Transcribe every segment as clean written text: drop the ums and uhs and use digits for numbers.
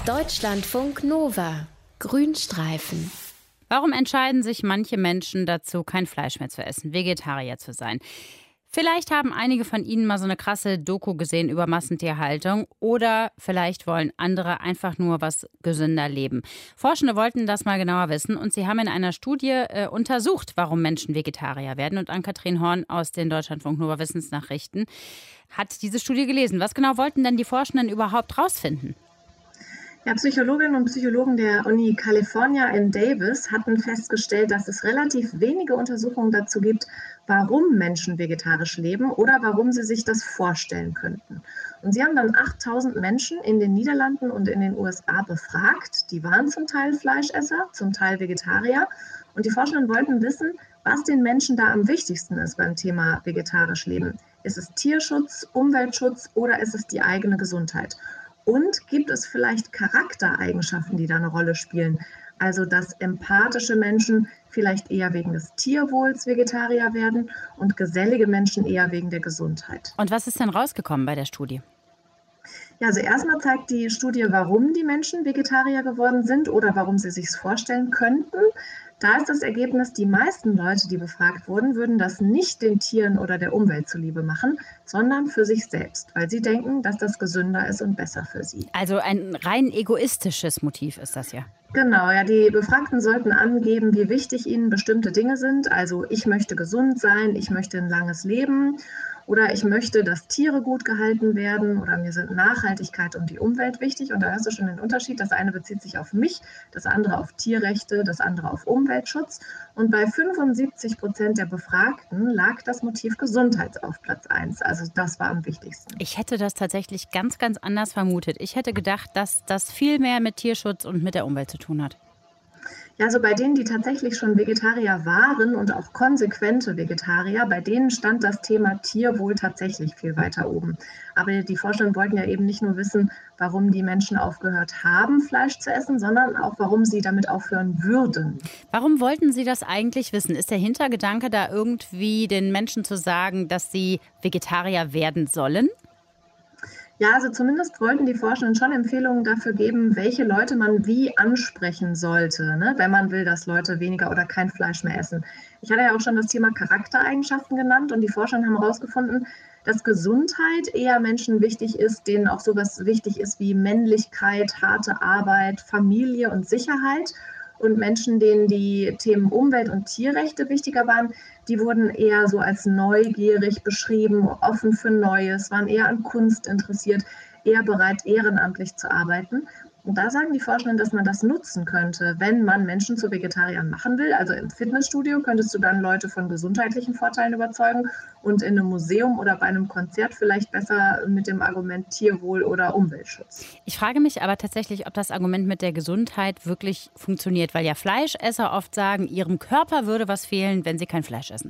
Deutschlandfunk Nova. Grünstreifen. Warum entscheiden sich manche Menschen dazu, kein Fleisch mehr zu essen, Vegetarier zu sein? Vielleicht haben einige von Ihnen mal so eine krasse Doku gesehen über Massentierhaltung oder vielleicht wollen andere einfach nur was gesünder leben. Forschende wollten das mal genauer wissen und sie haben in einer Studie untersucht, warum Menschen Vegetarier werden. Und Ann-Kathrin Horn aus den Deutschlandfunk Nova Wissensnachrichten hat diese Studie gelesen. Was genau wollten denn die Forschenden überhaupt rausfinden? Ja, Psychologinnen und Psychologen der Uni California in Davis hatten festgestellt, dass es relativ wenige Untersuchungen dazu gibt, warum Menschen vegetarisch leben oder warum sie sich das vorstellen könnten. Und sie haben dann 8000 Menschen in den Niederlanden und in den USA befragt. Die waren zum Teil Fleischesser, zum Teil Vegetarier. Und die Forschenden wollten wissen, was den Menschen da am wichtigsten ist beim Thema vegetarisch leben. Ist es Tierschutz, Umweltschutz oder ist es die eigene Gesundheit? Und gibt es vielleicht Charaktereigenschaften, die da eine Rolle spielen? Also, dass empathische Menschen vielleicht eher wegen des Tierwohls Vegetarier werden und gesellige Menschen eher wegen der Gesundheit. Und was ist denn rausgekommen bei der Studie? Ja, also erstmal zeigt die Studie, warum die Menschen Vegetarier geworden sind oder warum sie sich es vorstellen könnten. Da ist das Ergebnis, die meisten Leute, die befragt wurden, würden das nicht den Tieren oder der Umwelt zuliebe machen, sondern für sich selbst, weil sie denken, dass das gesünder ist und besser für sie. Also ein rein egoistisches Motiv ist das ja. Genau, ja, die Befragten sollten angeben, wie wichtig ihnen bestimmte Dinge sind. Also ich möchte gesund sein, ich möchte ein langes Leben oder ich möchte, dass Tiere gut gehalten werden oder mir sind Nachhaltigkeit und die Umwelt wichtig. Und da hast du schon den Unterschied. Das eine bezieht sich auf mich, das andere auf Tierrechte, das andere auf Umweltschutz. Und bei 75% der Befragten lag das Motiv Gesundheit auf Platz 1. Also das war am wichtigsten. Ich hätte das tatsächlich ganz, ganz anders vermutet. Ich hätte gedacht, dass das viel mehr mit Tierschutz und mit der Umwelt zu tun hat. Ja, also bei denen, die tatsächlich schon Vegetarier waren und auch konsequente Vegetarier, bei denen stand das Thema Tierwohl tatsächlich viel weiter oben. Aber die Forschenden wollten ja eben nicht nur wissen, warum die Menschen aufgehört haben, Fleisch zu essen, sondern auch, warum sie damit aufhören würden. Warum wollten Sie das eigentlich wissen? Ist der Hintergedanke da irgendwie den Menschen zu sagen, dass sie Vegetarier werden sollen? Ja, also zumindest wollten die Forschenden schon Empfehlungen dafür geben, welche Leute man wie ansprechen sollte, ne, wenn man will, dass Leute weniger oder kein Fleisch mehr essen. Ich hatte ja auch schon das Thema Charaktereigenschaften genannt und die Forschenden haben herausgefunden, dass Gesundheit eher Menschen wichtig ist, denen auch sowas wichtig ist wie Männlichkeit, harte Arbeit, Familie und Sicherheit. Und Menschen, denen die Themen Umwelt- und Tierrechte wichtiger waren, die wurden eher so als neugierig beschrieben, offen für Neues, waren eher an Kunst interessiert, eher bereit, ehrenamtlich zu arbeiten. Und da sagen die Forschenden, dass man das nutzen könnte, wenn man Menschen zu Vegetariern machen will. Also im Fitnessstudio könntest du dann Leute von gesundheitlichen Vorteilen überzeugen und in einem Museum oder bei einem Konzert vielleicht besser mit dem Argument Tierwohl oder Umweltschutz. Ich frage mich aber tatsächlich, ob das Argument mit der Gesundheit wirklich funktioniert, weil ja Fleischesser oft sagen, ihrem Körper würde was fehlen, wenn sie kein Fleisch essen.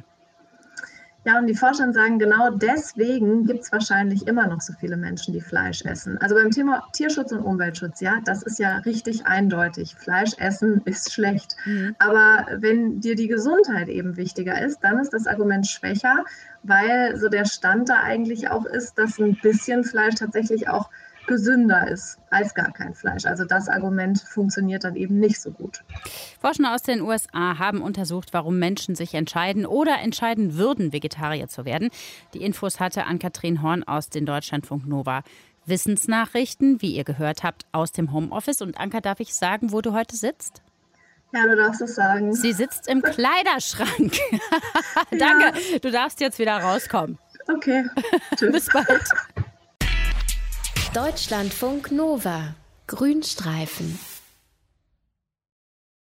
Ja, und die Forscher sagen, genau deswegen gibt es wahrscheinlich immer noch so viele Menschen, die Fleisch essen. Also beim Thema Tierschutz und Umweltschutz, ja, das ist ja richtig eindeutig. Fleisch essen ist schlecht. Aber wenn dir die Gesundheit eben wichtiger ist, dann ist das Argument schwächer, weil so der Stand da eigentlich auch ist, dass ein bisschen Fleisch tatsächlich auch gesünder ist als gar kein Fleisch. Also das Argument funktioniert dann eben nicht so gut. Forscher aus den USA haben untersucht, warum Menschen sich entscheiden oder entscheiden würden, Vegetarier zu werden. Die Infos hatte Ann-Kathrin Horn aus den Deutschlandfunk Nova Wissensnachrichten, wie ihr gehört habt, aus dem Homeoffice. Und Anka, darf ich sagen, wo du heute sitzt? Ja, du darfst es sagen. Sie sitzt im Kleiderschrank. Danke, du darfst jetzt wieder rauskommen. Okay, tschüss. Bis bald. Deutschlandfunk Nova. Grünstreifen.